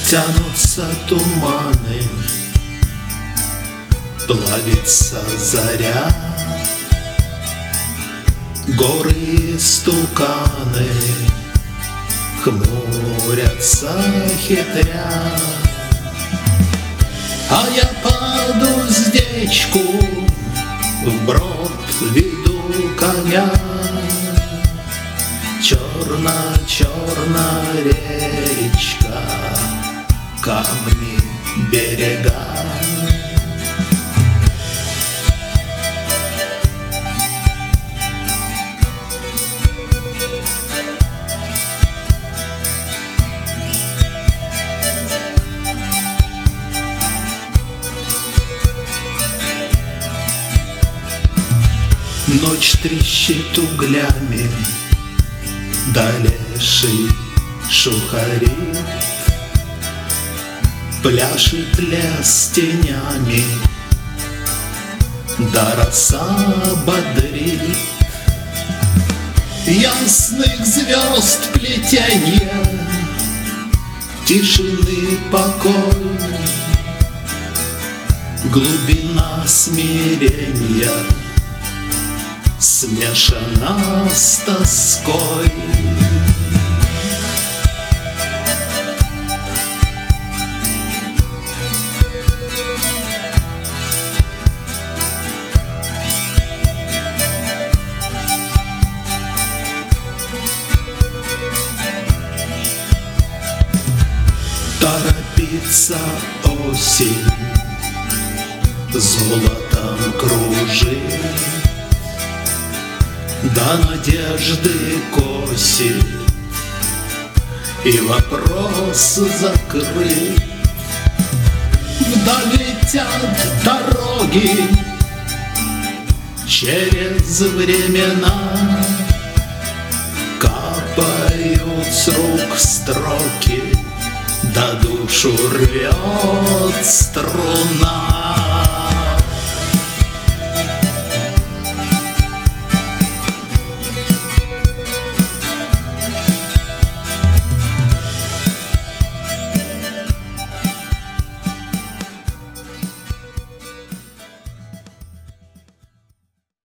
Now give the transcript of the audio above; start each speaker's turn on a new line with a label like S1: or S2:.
S1: Тянутся туманы, плавится заря, горы и стуканы хмурятся хитря. А я под уздечку вброд веду коня. Черна-черна речка, камни берега. Ночь трещит углями, да леший шухарит, пляшет лес тенями, да роса бодрит. Ясных звезд плетенье, тишины покой, глубина смирения смешана с тоской. Торопится осень, золотом кружит, до надежды косит, и вопрос закрыт. Вдаль летят дороги через времена, капают с рук строки, да душу рвет струна.